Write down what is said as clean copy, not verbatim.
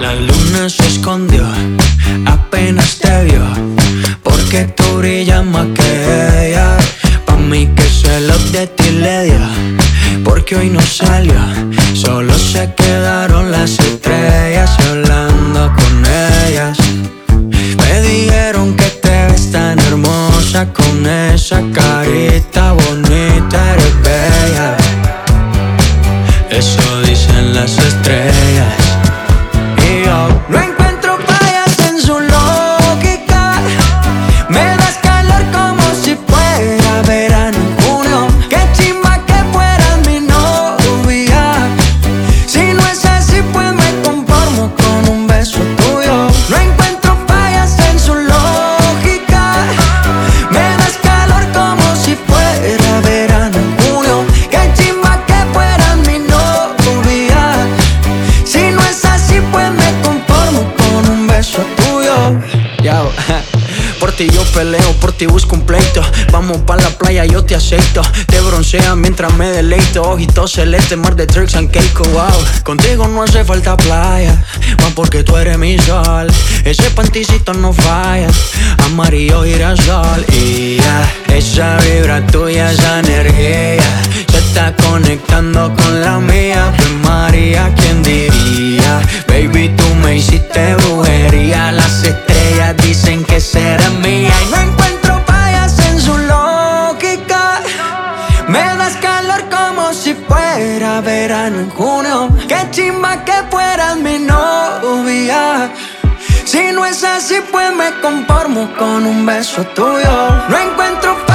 La luna se escondió, apenas te vio, porque tú brillas más que ella. Pa' mí que celos de ti le dio, porque hoy no salió, solo se quedaron las estrellas y hablando con ellas. Me dijeron que te ves tan hermosa, con esa carita bonita eres bella. Eso dicen las estrellas. Y yo no encuentro fallas en su lógica. Me das calor como si fuera verano en junio. Qué chimba que fueras mi novia. Si no es así pues me conformo con un beso tuyo. No encuentro fallas en su lógica. Me das calor como si fuera verano en junio. Qué chimba que fueras mi novia. Si no es así pues me conformo con un beso tuyo. Yo, por ti yo peleo, por ti busco un pleito. Vamos pa' la playa, yo te aceito. Te bronceas mientras me deleito. Ojitos celeste, mar de Turks and Caicos, wow. Contigo no hace falta playa, más porque tú eres mi sol. Ese panticito no falla, amarillo girasol. Y ya, esa vibra tuya, esa energía se está conectando con la mía. Pues María, ¿quién diría? Baby, tú me hiciste brujería. Las estrellas dicen que serás mía. Y no encuentro fallas en su lógica. Me das calor como si fuera verano en junio. Qué chimba que fueras mi novia. Si no es así pues me conformo con un beso tuyo. No encuentro fallas